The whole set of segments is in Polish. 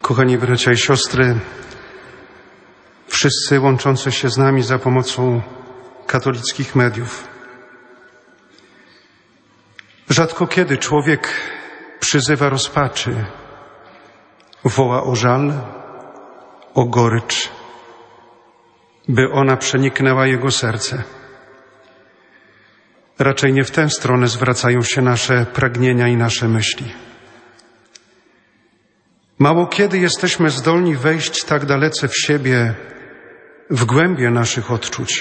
Kochani bracia i siostry, wszyscy łączący się z nami za pomocą katolickich mediów. Rzadko kiedy człowiek przyzywa rozpaczy, woła o żal, o gorycz, by ona przeniknęła jego serce. Raczej nie w tę stronę zwracają się nasze pragnienia i nasze myśli. Mało kiedy jesteśmy zdolni wejść tak dalece w siebie, w głębie naszych odczuć,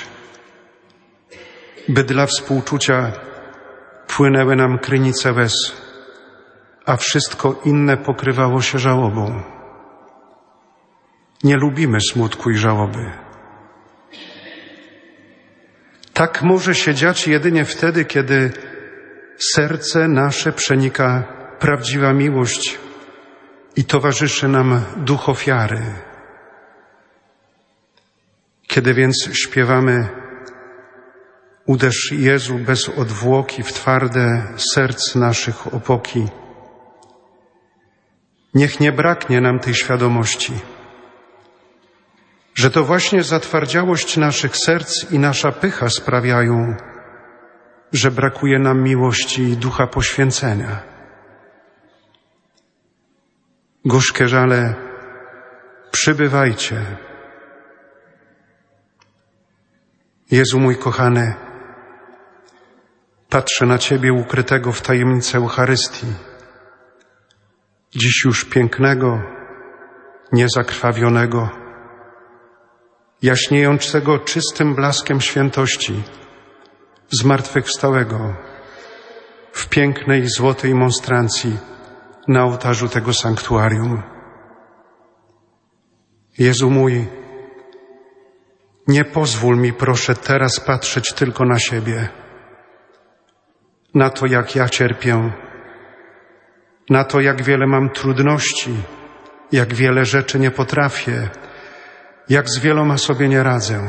by dla współczucia płynęły nam krynice łez, a wszystko inne pokrywało się żałobą. Nie lubimy smutku i żałoby. Tak może się dziać jedynie wtedy, kiedy serce nasze przenika prawdziwa miłość i towarzyszy nam duch ofiary. Kiedy więc śpiewamy: uderz Jezu bez odwłoki w twarde serc naszych opoki, niech nie braknie nam tej świadomości, że to właśnie zatwardziałość naszych serc i nasza pycha sprawiają, że brakuje nam miłości i ducha poświęcenia. Gorzkie żale, przybywajcie. Jezu mój kochany, patrzę na Ciebie ukrytego w tajemnicy Eucharystii, dziś już pięknego, niezakrwawionego, jaśniejącego czystym blaskiem świętości, zmartwychwstałego, w pięknej złotej monstrancji na ołtarzu tego sanktuarium. Jezu mój, nie pozwól mi, proszę, teraz patrzeć tylko na siebie, na to, jak ja cierpię, na to, jak wiele mam trudności, jak wiele rzeczy nie potrafię, jak z wieloma sobie nie radzę.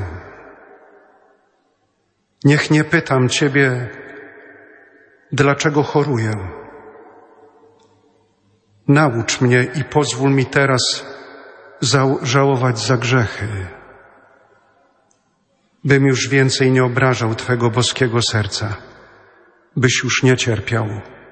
Niech nie pytam Ciebie, dlaczego choruję. Naucz mnie i pozwól mi teraz żałować za grzechy, bym już więcej nie obrażał Twego boskiego serca, byś już nie cierpiał.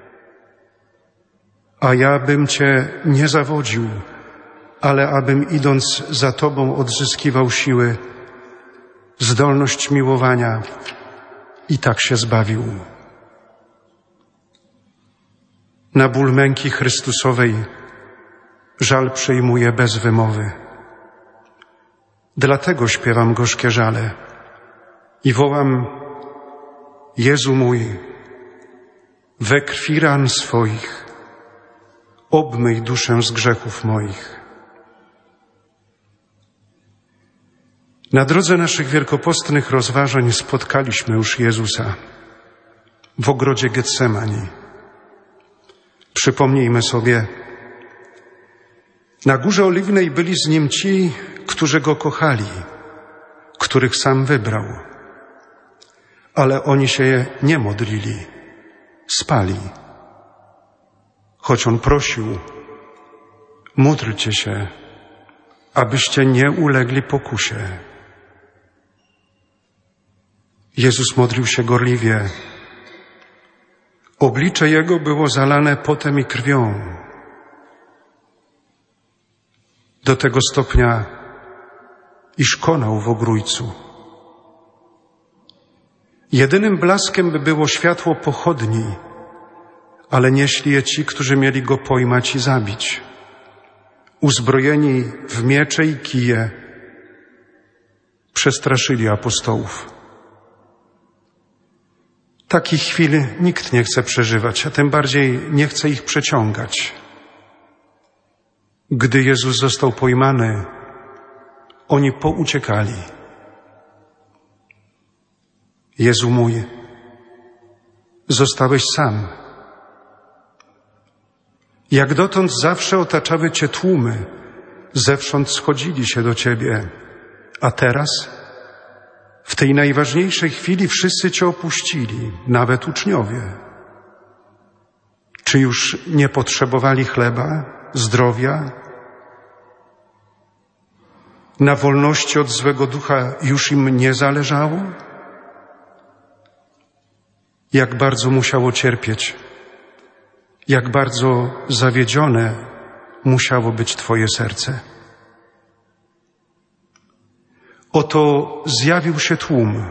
A ja bym Cię nie zawodził, ale abym idąc za Tobą odzyskiwał siły, zdolność miłowania i tak się zbawił. Na ból męki Chrystusowej żal przyjmuję bez wymowy. Dlatego śpiewam gorzkie żale i wołam: Jezu mój, we krwi ran swoich obmyj duszę z grzechów moich. Na drodze naszych wielkopostnych rozważań spotkaliśmy już Jezusa w ogrodzie Getsemani. Przypomnijmy sobie, na Górze Oliwnej byli z Nim ci, którzy Go kochali, których sam wybrał. Ale oni się nie modlili, spali. Choć On prosił: módlcie się, abyście nie ulegli pokusie. Jezus modlił się gorliwie. Oblicze Jego było zalane potem i krwią. Do tego stopnia, iż konał w ogrójcu. Jedynym blaskiem by było światło pochodni, ale nieśli je ci, którzy mieli Go pojmać i zabić. Uzbrojeni w miecze i kije, przestraszyli apostołów. Takich chwil nikt nie chce przeżywać, a tym bardziej nie chce ich przeciągać. Gdy Jezus został pojmany, oni pouciekali. Jezu mój, zostałeś sam. Jak dotąd zawsze otaczały Cię tłumy, zewsząd schodzili się do Ciebie, a teraz, w tej najważniejszej chwili, wszyscy Cię opuścili, nawet uczniowie. Czy już nie potrzebowali chleba, zdrowia, Na wolności od złego ducha już im nie zależało? Jak bardzo musiało cierpieć, jak bardzo zawiedzione musiało być Twoje serce. Oto zjawił się tłum.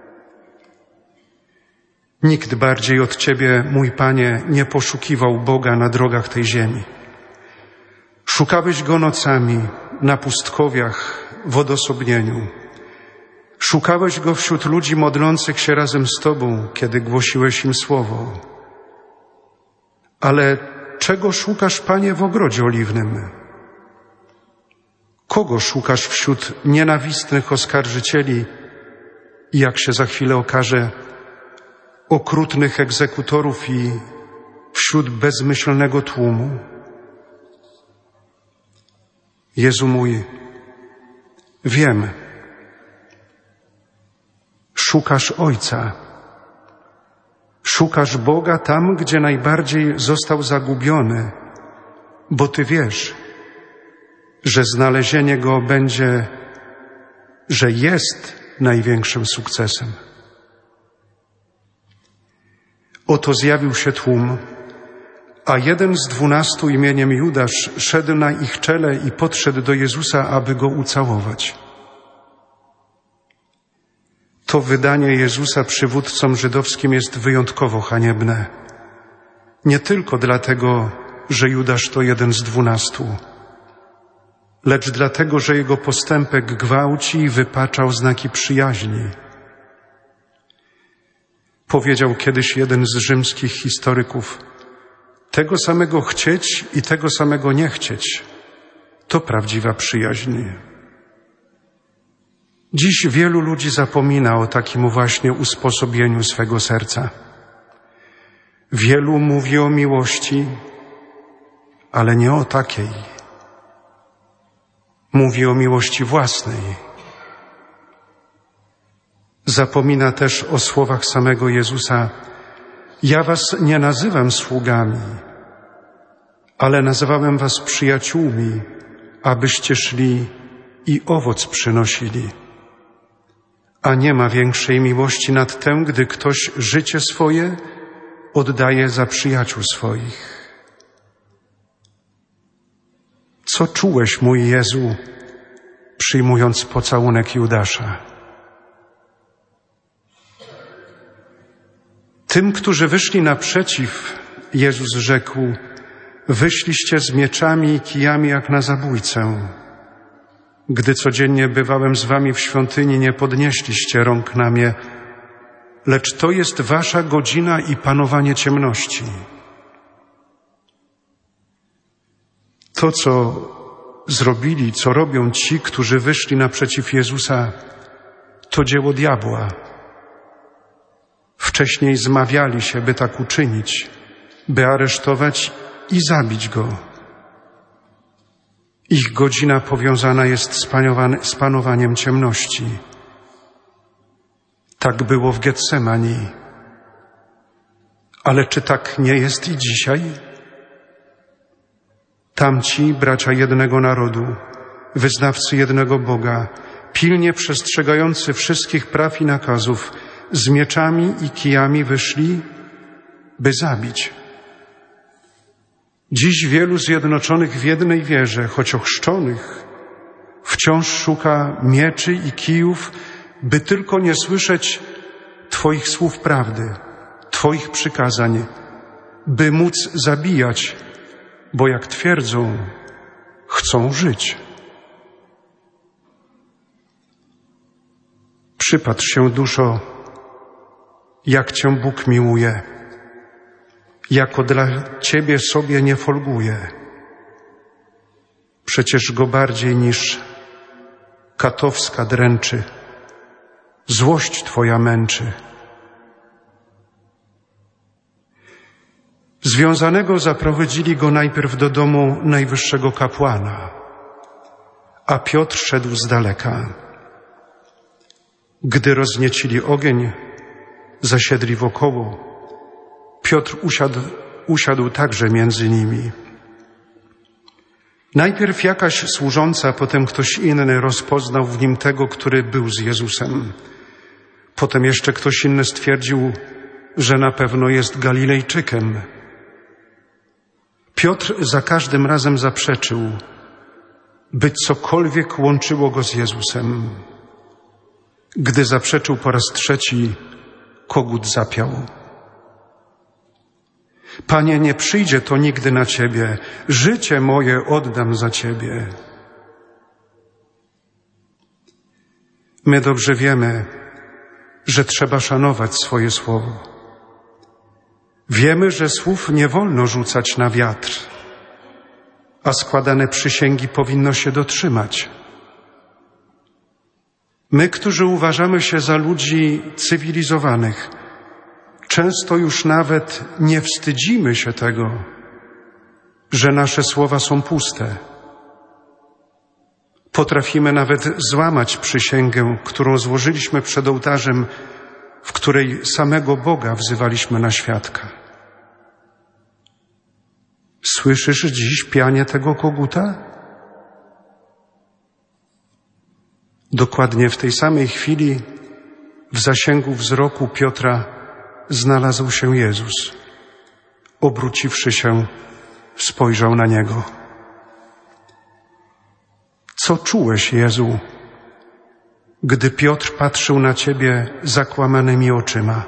Nikt bardziej od Ciebie, mój Panie, nie poszukiwał Boga na drogach tej ziemi. Szukałeś Go nocami, na pustkowiach, w odosobnieniu. Szukałeś Go wśród ludzi modlących się razem z Tobą, kiedy głosiłeś im słowo. Ale czego szukasz, Panie, w ogrodzie oliwnym? Kogo szukasz wśród nienawistnych oskarżycieli i, jak się za chwilę okaże, okrutnych egzekutorów i wśród bezmyślnego tłumu? Jezu mój, wiem, szukasz Ojca. Szukasz Boga tam, gdzie najbardziej został zagubiony, bo Ty wiesz, że znalezienie Go będzie, że jest największym sukcesem. Oto zjawił się tłum, a jeden z 12 imieniem Judasz szedł na ich czele i podszedł do Jezusa, aby Go ucałować. To wydanie Jezusa przywódcom żydowskim jest wyjątkowo haniebne. Nie tylko dlatego, że Judasz to jeden z 12, lecz dlatego, że jego postępek gwałci i wypaczał znaki przyjaźni. Powiedział kiedyś jeden z rzymskich historyków: tego samego chcieć i tego samego nie chcieć, to prawdziwa przyjaźń. Dziś wielu ludzi zapomina o takim właśnie usposobieniu swego serca. Wielu mówi o miłości, ale nie o takiej. Mówi o miłości własnej. Zapomina też o słowach samego Jezusa: ja was nie nazywam sługami, ale nazywałem was przyjaciółmi, abyście szli i owoc przynosili. A nie ma większej miłości nad tę, gdy ktoś życie swoje oddaje za przyjaciół swoich. Co czułeś, mój Jezu, przyjmując pocałunek Judasza? Tym, którzy wyszli naprzeciw, Jezus rzekł: wyszliście z mieczami i kijami jak na zabójcę. Gdy codziennie bywałem z wami w świątyni, nie podnieśliście rąk na mnie, lecz to jest wasza godzina i panowanie ciemności. To, co zrobili, co robią ci, którzy wyszli naprzeciw Jezusa, to dzieło diabła. Wcześniej zmawiali się, by tak uczynić, by aresztować i zabić Go. Ich godzina powiązana jest z panowaniem ciemności. Tak było w Getsemani. Ale czy tak nie jest i dzisiaj? Tamci, bracia jednego narodu, wyznawcy jednego Boga, pilnie przestrzegający wszystkich praw i nakazów, z mieczami i kijami wyszli, by zabić. Dziś wielu zjednoczonych w jednej wierze, choć ochrzczonych, wciąż szuka mieczy i kijów, by tylko nie słyszeć Twoich słów prawdy, Twoich przykazań, by móc zabijać, bo jak twierdzą, chcą żyć. Przypatrz się, duszo, jak Cię Bóg miłuje, jako dla Ciebie sobie nie folguje. Przecież Go bardziej niż katowska dręczy, złość Twoja męczy. Związanego zaprowadzili Go najpierw do domu najwyższego kapłana, a Piotr szedł z daleka. Gdy rozniecili ogień, zasiedli wokoło. Piotr usiadł także między nimi. Najpierw jakaś służąca, potem ktoś inny rozpoznał w nim tego, który był z Jezusem. Potem jeszcze ktoś inny stwierdził, że na pewno jest Galilejczykiem. Piotr za każdym razem zaprzeczył, by cokolwiek łączyło go z Jezusem. Gdy zaprzeczył po raz trzeci, kogut zapiał. Panie, nie przyjdzie to nigdy na Ciebie. Życie moje oddam za Ciebie. My dobrze wiemy, że trzeba szanować swoje słowo. Wiemy, że słów nie wolno rzucać na wiatr, a składane przysięgi powinno się dotrzymać. My, którzy uważamy się za ludzi cywilizowanych, często już nawet nie wstydzimy się tego, że nasze słowa są puste. Potrafimy nawet złamać przysięgę, którą złożyliśmy przed ołtarzem, w której samego Boga wzywaliśmy na świadka. Słyszysz dziś pianie tego koguta? Dokładnie w tej samej chwili w zasięgu wzroku Piotra znalazł się Jezus. Obróciwszy się, spojrzał na Niego. Co czułeś, Jezu, gdy Piotr patrzył na Ciebie zakłamanymi oczyma?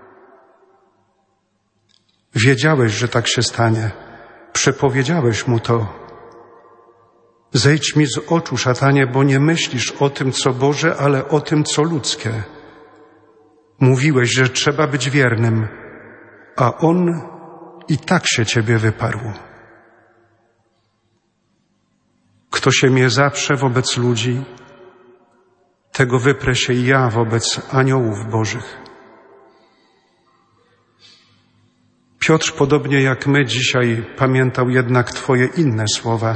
Wiedziałeś, że tak się stanie. Przepowiedziałeś mu to. Zejdź mi z oczu, szatanie, bo nie myślisz o tym, co Boże, ale o tym, co ludzkie. Mówiłeś, że trzeba być wiernym, a on i tak się Ciebie wyparł. Kto się mnie zaprze wobec ludzi, tego wyprę się i ja wobec aniołów bożych. Piotr, podobnie jak my dzisiaj, pamiętał jednak Twoje inne słowa,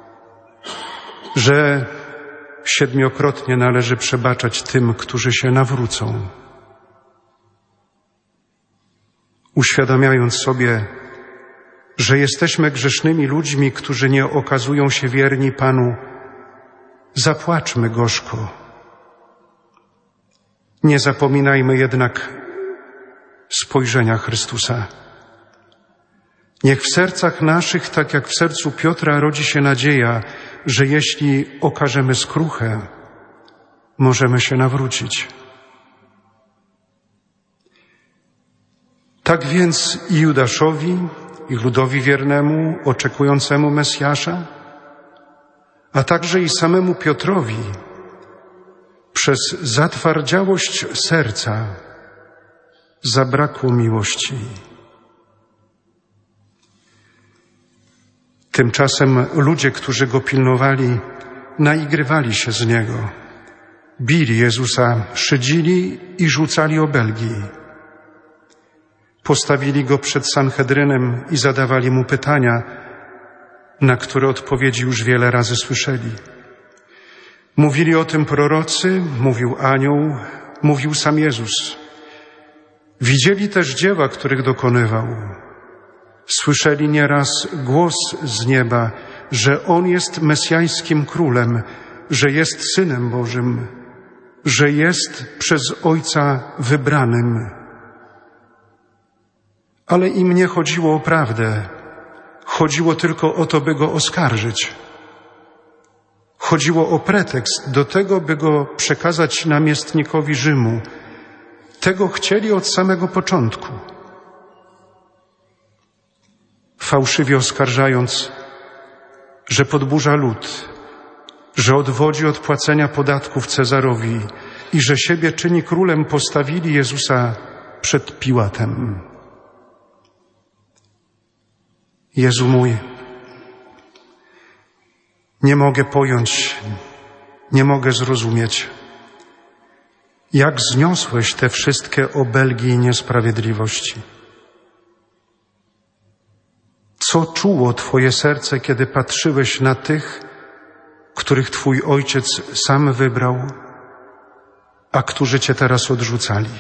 że 7-krotnie należy przebaczać tym, którzy się nawrócą. Uświadamiając sobie, że jesteśmy grzesznymi ludźmi, którzy nie okazują się wierni Panu, zapłaczmy gorzko. Nie zapominajmy jednak spojrzenia Chrystusa. Niech w sercach naszych, tak jak w sercu Piotra, rodzi się nadzieja, że jeśli okażemy skruchę, możemy się nawrócić. Tak więc i Judaszowi, i ludowi wiernemu, oczekującemu Mesjasza, a także i samemu Piotrowi, przez zatwardziałość serca zabrakło miłości. Tymczasem ludzie, którzy go pilnowali, naigrywali się z niego. Bili Jezusa, szydzili i rzucali obelgi. Postawili go przed Sanhedrynem i zadawali mu pytania, na które odpowiedzi już wiele razy słyszeli. Mówili o tym prorocy, mówił anioł, mówił sam Jezus. Widzieli też dzieła, których dokonywał. Słyszeli nieraz głos z nieba, że On jest mesjańskim królem, że jest Synem Bożym, że jest przez Ojca wybranym. Ale im nie chodziło o prawdę. Chodziło tylko o to, by Go oskarżyć. Chodziło o pretekst do tego, by Go przekazać namiestnikowi Rzymu. Tego chcieli od samego początku. Fałszywie oskarżając, że podburza lud, że odwodzi od płacenia podatków Cezarowi i że siebie czyni królem, postawili Jezusa przed Piłatem. Jezu mój, nie mogę pojąć, nie mogę zrozumieć, jak zniosłeś te wszystkie obelgi i niesprawiedliwości. Co czuło Twoje serce, kiedy patrzyłeś na tych, których Twój Ojciec sam wybrał, a którzy Cię teraz odrzucali?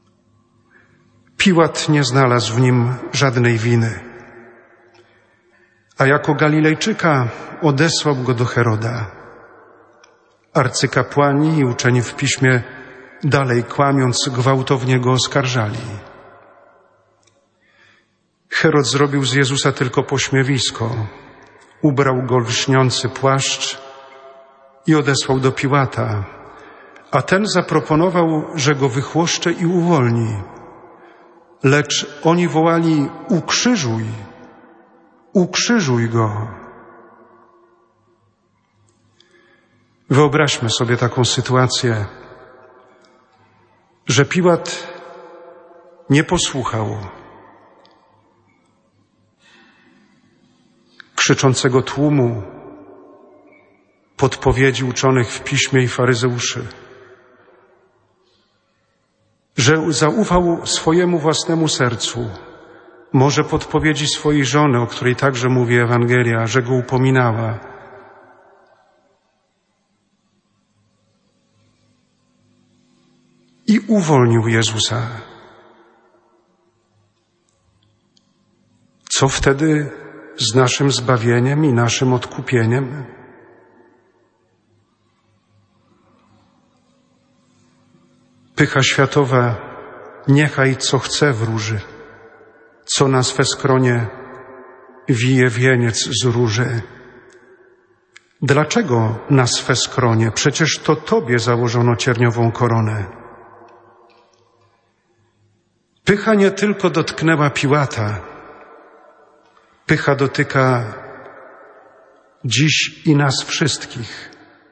Piłat nie znalazł w nim żadnej winy. a jako Galilejczyka odesłał go do Heroda. Arcykapłani i uczeni w piśmie, dalej kłamiąc, gwałtownie go oskarżali. Herod zrobił z Jezusa tylko pośmiewisko. Ubrał go w lśniący płaszcz i odesłał do Piłata, a ten zaproponował, że go wychłoszcze i uwolni. Lecz oni wołali: ukrzyżuj, ukrzyżuj go. Wyobraźmy sobie taką sytuację, że Piłat nie posłuchał krzyczącego tłumu, podpowiedzi uczonych w piśmie i faryzeuszy, że zaufał swojemu własnemu sercu, może podpowiedzi swojej żony, o której także mówi Ewangelia, że go upominała. I uwolnił Jezusa. Co wtedy z naszym zbawieniem i naszym odkupieniem? Pycha światowa niechaj co chce wróży, co na swe skronie wije wieniec z róży. Dlaczego na swe skronie? Przecież to Tobie założono cierniową koronę. Pycha nie tylko dotknęła Piłata, pycha dotyka dziś i nas wszystkich.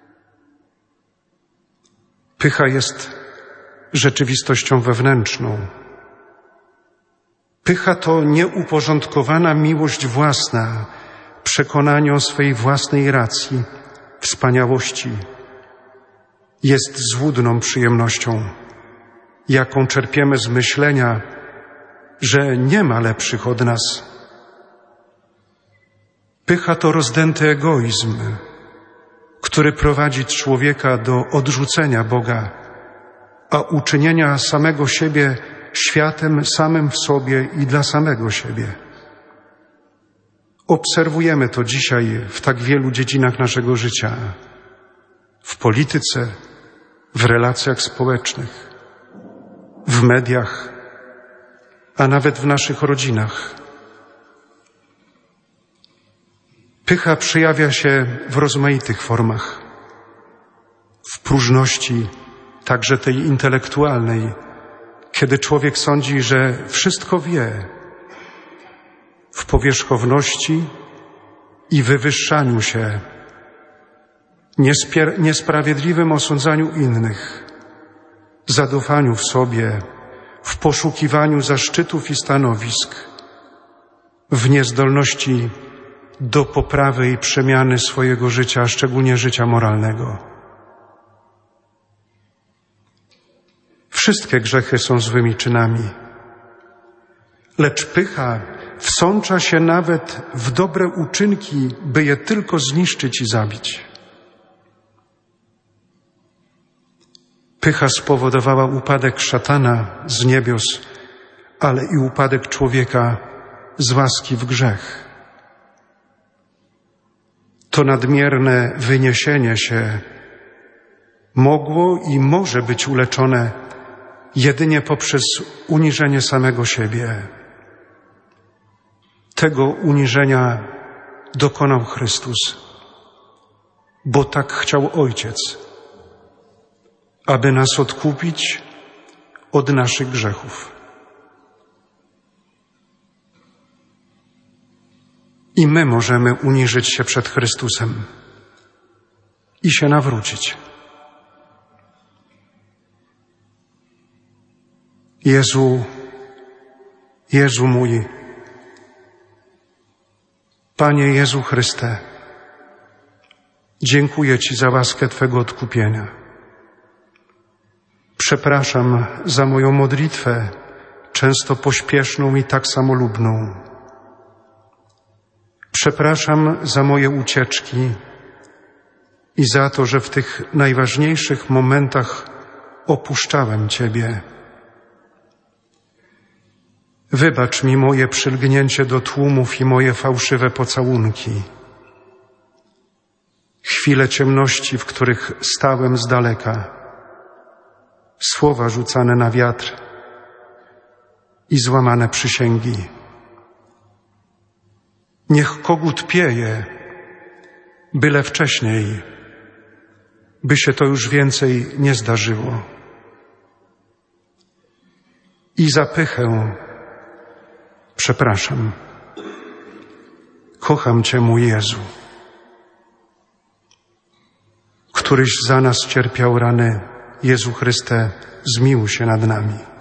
Pycha jest rzeczywistością wewnętrzną. Pycha to nieuporządkowana miłość własna, przekonanie o swej własnej racji, wspaniałości. Jest złudną przyjemnością, jaką czerpiemy z myślenia, że nie ma lepszych od nas. Pycha to rozdęty egoizm, który prowadzi człowieka do odrzucenia Boga, a uczynienia samego siebie światem samym w sobie i dla samego siebie. Obserwujemy to dzisiaj w tak wielu dziedzinach naszego życia, w polityce, w relacjach społecznych, w mediach, a nawet w naszych rodzinach. Pycha przejawia się w rozmaitych formach. W próżności, także tej intelektualnej, kiedy człowiek sądzi, że wszystko wie. W powierzchowności i wywyższaniu się, niesprawiedliwym osądzaniu innych, zadufaniu w sobie, w poszukiwaniu zaszczytów i stanowisk, w niezdolności do poprawy i przemiany swojego życia, a szczególnie życia moralnego. Wszystkie grzechy są złymi czynami, lecz pycha wsącza się nawet w dobre uczynki, by je tylko zniszczyć i zabić. Pycha spowodowała upadek szatana z niebios, ale i upadek człowieka z łaski w grzech. To nadmierne wyniesienie się mogło i może być uleczone jedynie poprzez uniżenie samego siebie. Tego uniżenia dokonał Chrystus, bo tak chciał Ojciec, aby nas odkupić od naszych grzechów. I my możemy uniżyć się przed Chrystusem i się nawrócić. Jezu mój, Panie Jezu Chryste, dziękuję Ci za łaskę Twego odkupienia. Przepraszam za moją modlitwę, często pośpieszną i tak samolubną. Przepraszam za moje ucieczki i za to, że w tych najważniejszych momentach opuszczałem Ciebie. Wybacz mi moje przylgnięcie do tłumów i moje fałszywe pocałunki. Chwile ciemności, w których stałem z daleka, słowa rzucane na wiatr i złamane przysięgi. Niech kogut pieje, byle wcześniej, by się to już więcej nie zdarzyło. I za pychę przepraszam. Kocham Cię, mój Jezu, któryś za nas cierpiał rany. Jezu Chryste, zmiłuj się nad nami.